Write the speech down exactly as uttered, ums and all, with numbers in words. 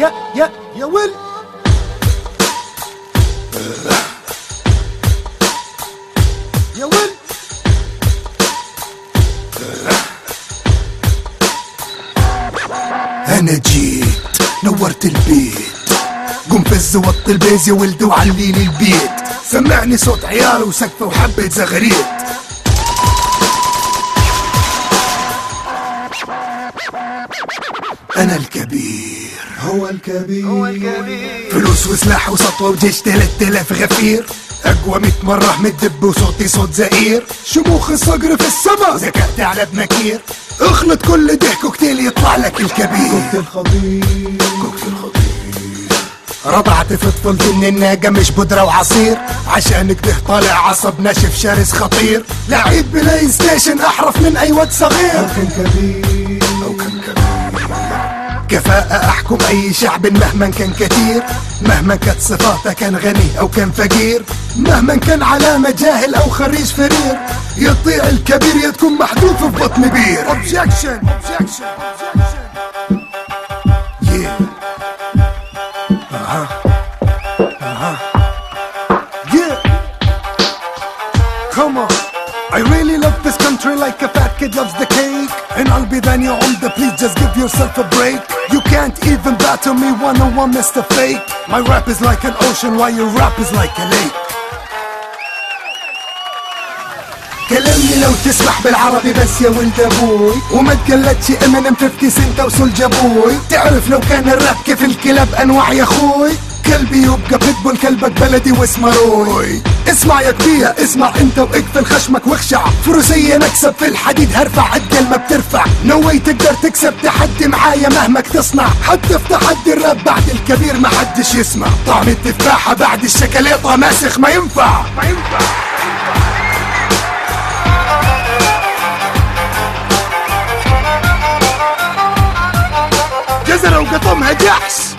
يا يا يا ول يا ول انا جيت نورت البيت، قم فز وط البيز يا ولد وعليلي البيت، سمعني صوت عيال وسقفه وحبة زغريت. انا الكبير هو الكبير هو الكبير، فلوس وسلاح وسطوة وجيش تلات الاف غفير، اقوى ميت مرة من الدب وصوتي صوت زئير، شموخ الصقر في السما زكأت على بنكير، اخلط كل ده كوكتيل يطلع لك الكبير. كوكتيل خطير كوكتيل خطير. رضعت في طفولتي من الناقة مش بودرة وعصير، عشان كده طالع عصب ناشف شرس خطير، لعيب بلاي ستيشن احرف من اي واد صغير. أو كان كبير أو كان كبير. كفاءة احكم اي شعب مهما كان كتير، مهما كانت صفاته كان غني او كان فقير، مهما كان علامة جاهل او خريج فرير، يطيع الكبير يا تكون محذوف في بطن بير. objection objection yeah. uh-huh. Uh-huh. Yeah. Come on. I really love this country like a fat kid loves the cake, and I'll be then your عمدة, please just give yourself a break. You can't even battle me one on one, Mister Fake. My rap is like an ocean while your rap is like a lake. كلمني لو تسمح بالعربي بس يا ولد ابوي، وما تقلدش امينيم فيفتي سنت وسولج ابوي، تعرف لو كان الراب كيف الكلاب انواع يا اخوي، كلبي يبقى بيتبول كلبك بلدي واسمه روي. اسمع يا كبير اسمع انت واقفل خشمك واخشع، فروسية نكسب في الحديد هرفع عدل ما بترفع، نوي تقدر تكسب تحدي معايا مهما تصنع، حتى في تحدي الراب بعد الكبير ما حدش يسمع، طعم التفاحة بعد الشكليطة ماسخ ما ينفع ما ينفع. جزرة وقطمها جحش